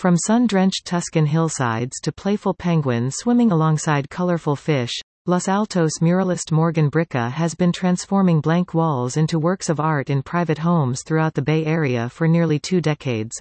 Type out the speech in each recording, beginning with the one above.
From sun-drenched Tuscan hillsides to playful penguins swimming alongside colorful fish, Los Altos muralist Morgan Bricca has been transforming blank walls into works of art in private homes throughout the Bay Area for nearly 2 decades.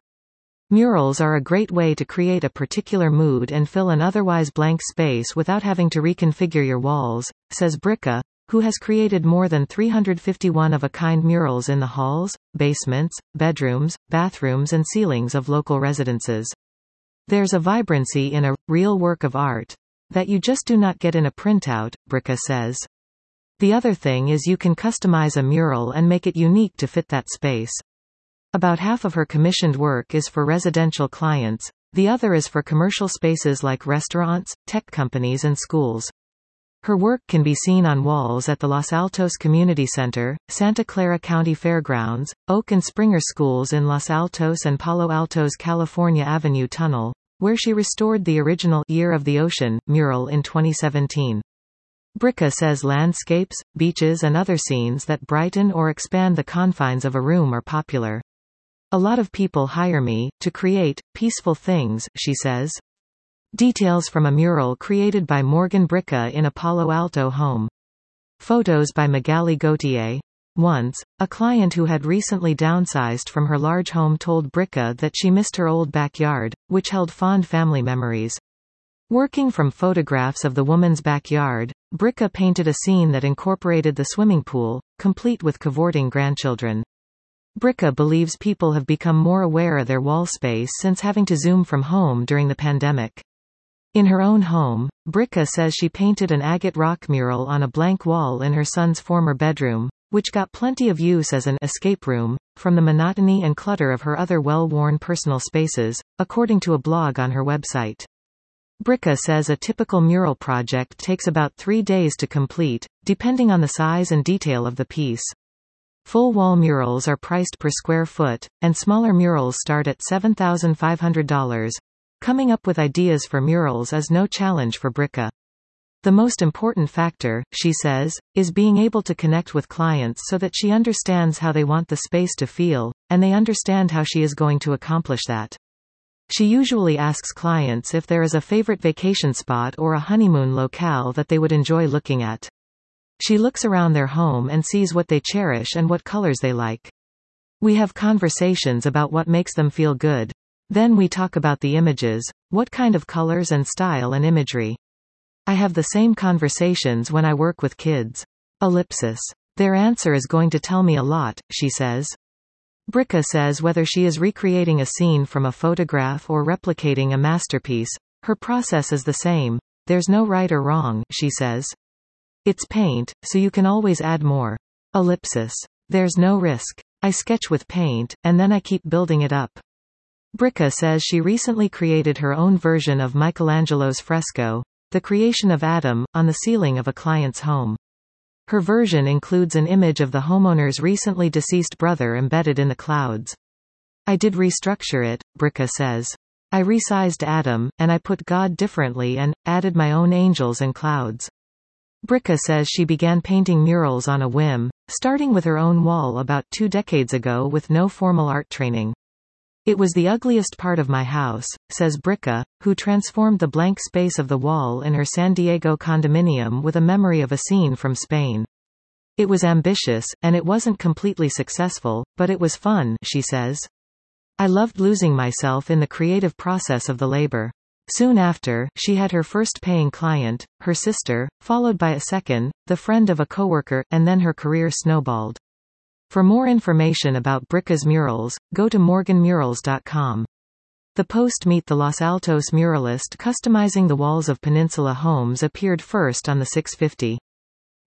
Murals are a great way to create a particular mood and fill an otherwise blank space without having to reconfigure your walls, says Bricca, who has created more than 350 one-of-a-kind murals in the halls, basements, bedrooms, bathrooms and ceilings of local residences. There's a vibrancy in a real work of art that you just do not get in a printout, Bricca says. The other thing is you can customize a mural and make it unique to fit that space. About half of her commissioned work is for residential clients, the other is for commercial spaces like restaurants, tech companies and schools. Her work can be seen on walls at the Los Altos Community Center, Santa Clara County Fairgrounds, Oak and Springer Schools in Los Altos and Palo Alto's California Avenue Tunnel, where she restored the original Year of the Ocean mural in 2017. Bricca says landscapes, beaches and other scenes that brighten or expand the confines of a room are popular. A lot of people hire me to create peaceful things, she says. Details from a mural created by Morgan Bricca in a Palo Alto home. Photos by Magali Gautier. Once, a client who had recently downsized from her large home told Bricca that she missed her old backyard, which held fond family memories. Working from photographs of the woman's backyard, Bricca painted a scene that incorporated the swimming pool, complete with cavorting grandchildren. Bricca believes people have become more aware of their wall space since having to Zoom from home during the pandemic. In her own home, Bricca says she painted an agate rock mural on a blank wall in her son's former bedroom, which got plenty of use as an escape room from the monotony and clutter of her other well-worn personal spaces, according to a blog on her website. Bricca says a typical mural project takes about 3 days to complete, depending on the size and detail of the piece. Full-wall murals are priced per square foot, and smaller murals start at $7,500. Coming up with ideas for murals is no challenge for Bricca. The most important factor, she says, is being able to connect with clients so that she understands how they want the space to feel, and they understand how she is going to accomplish that. She usually asks clients if there is a favorite vacation spot or a honeymoon locale that they would enjoy looking at. She looks around their home and sees what they cherish and what colors they like. We have conversations about what makes them feel good. Then we talk about the images, what kind of colors and style and imagery. I have the same conversations when I work with kids. Ellipsis. Their answer is going to tell me a lot, she says. Bricca says whether she is recreating a scene from a photograph or replicating a masterpiece, her process is the same. There's no right or wrong, she says. It's paint, so you can always add more. Ellipsis. There's no risk. I sketch with paint, and then I keep building it up. Bricca says she recently created her own version of Michelangelo's fresco, The Creation of Adam, on the ceiling of a client's home. Her version includes an image of the homeowner's recently deceased brother embedded in the clouds. I did restructure it, Bricca says. I resized Adam, and I put God differently and added my own angels and clouds. Bricca says she began painting murals on a whim, starting with her own wall about 2 decades ago with no formal art training. It was the ugliest part of my house, says Bricca, who transformed the blank space of the wall in her San Diego condominium with a memory of a scene from Spain. It was ambitious, and it wasn't completely successful, but it was fun, she says. I loved losing myself in the creative process of the labor. Soon after, she had her first paying client, her sister, followed by a second, the friend of a coworker, and then her career snowballed. For more information about Bricca's murals, go to morganmurals.com. The post Meet the Los Altos Muralist Customizing the Walls of Peninsula Homes appeared first on the 650.